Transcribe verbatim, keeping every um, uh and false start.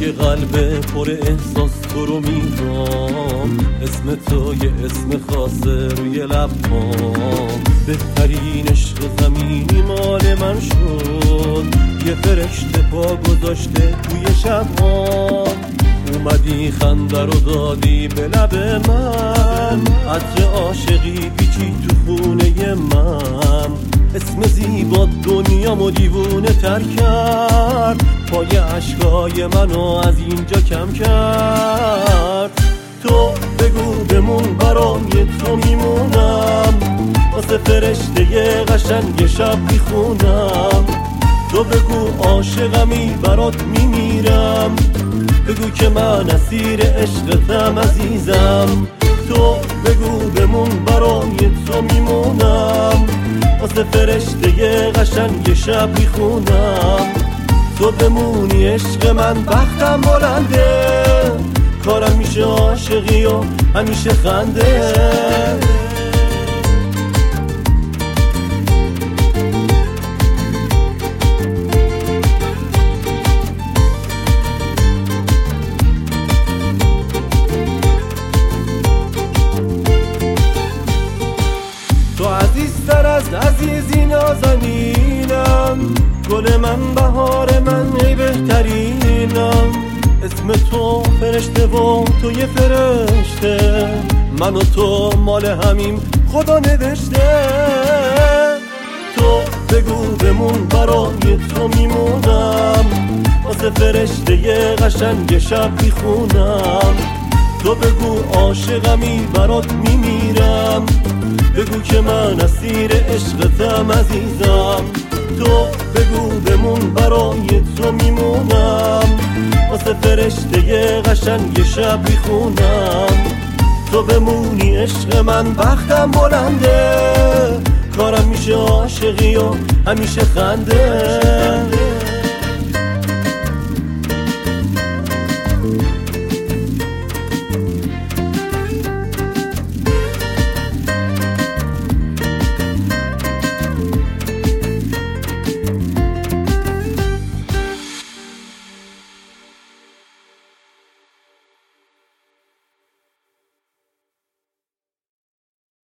یه قلب پر احساس تو رو میدام، اسم تو یه اسم خاصه روی لبام. بهترین عشق زمینی مال من شد، یه فرشته پا گذاشته توی شبام. اومدی خنده رو دادی به لب من، عطر عاشقی پیچی تو خونه من. اسم زیبا دنیامو دیوونه تر کرد، پای عشقای منو از اینجا کم کرد. تو بگو بمون برای تو میمونم، واسه فرشته قشنگ شب میخونم. تو بگو عاشقمی برات میمیرم، بگو که من اسیر عشقتم عزیزم. تو بگو بمون برای تو میمونم، واسه فرشته قشنگ شب میخونم. تو بمونی عشق من بختم بلنده، کارم میشه عاشقی و همیشه خنده. تو عزیزتر از عزیزی نازنینم، گل من بهار من ای بهترینم. اسم تو فرشته و تو یه فرشته، من و تو مال همیم خدا نوشته. تو بگو بمون برای تو میمونم، واسه فرشته قشنگ شب میخونم. تو بگو عاشقمی برات میمیرم، بگو که من اسیر عشقتم عزیزم. تو بگو بمون برای تو میمونم، واسه فرشته قشنگ شب میخونم. تو بمونی عشق من بختم بلنده، کارم میشه عاشقی و همیشه خنده.